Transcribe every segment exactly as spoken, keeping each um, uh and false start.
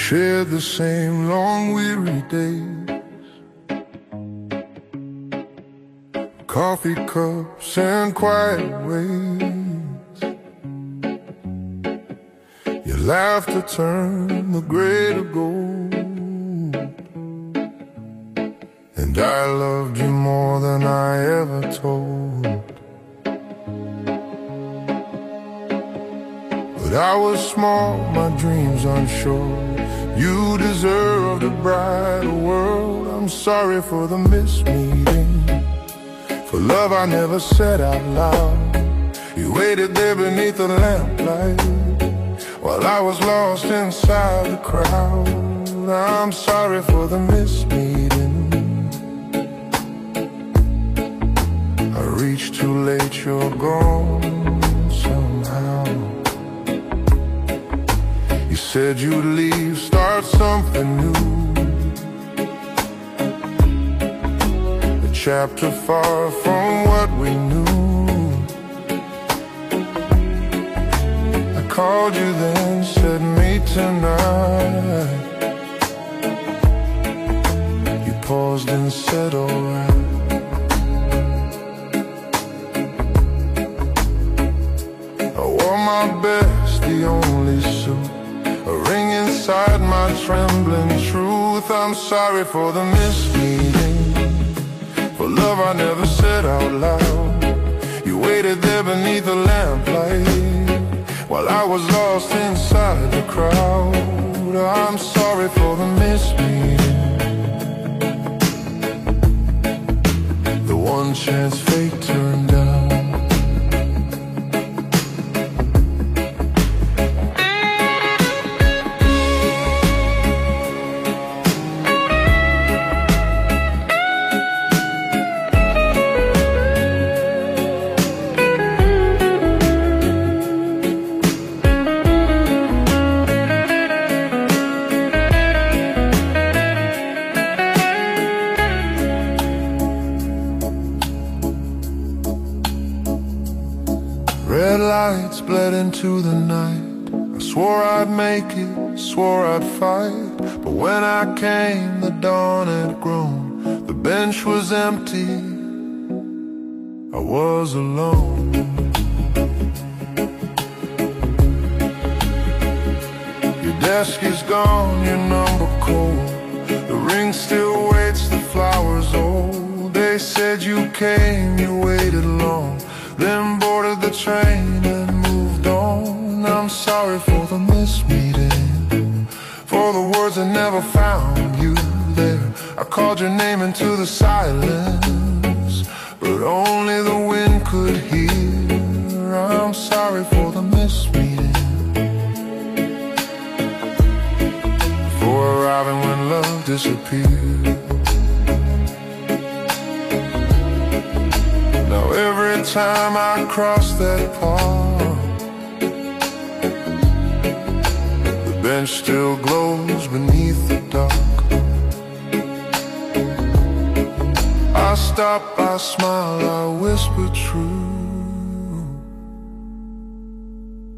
shared the same long weary days, coffee cups and quiet ways. Your laughter turned the gray to gold, and I loved you more than I ever told. But I was small, my dreams unsure. You deserved a brighter world. I'm sorry for the mismeeting, for love I never said out loud. You waited there beneath the lamplight while I was lost inside the crowd. I'm sorry for the mismeeting. I reached too late, you're gone somehow. You said you'd leave, start something new, a chapter far from what we knew. I called you then, said meet tonight. You paused and said alright. I wore my best, the only suit, a ring inside my trembling truth. I'm sorry for the misleading, for love I never said out loud. You waited there beneath the lamplight while I was lost inside the crowd. I'm sorry for the misleading, the one chance fate turned down. Red lights bled into the night. I swore I'd make it, swore I'd fight. But when I came, the dawn had grown. The bench was empty, I was alone. Your desk is gone, your number cold. The ring still waits, the flowers old. They said you came, you waited long, then boarded the train and moved on. I'm sorry for the mismeeting, for the words that never found you there. I called your name into the silence, but only the wind could hear. I'm sorry for the mismeeting, for arriving when love disappeared. Now every time I cross that park, the bench still glows beneath the dark. I stop, I smile, I whisper true.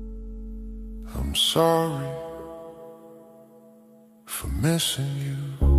I'm sorry for missing you.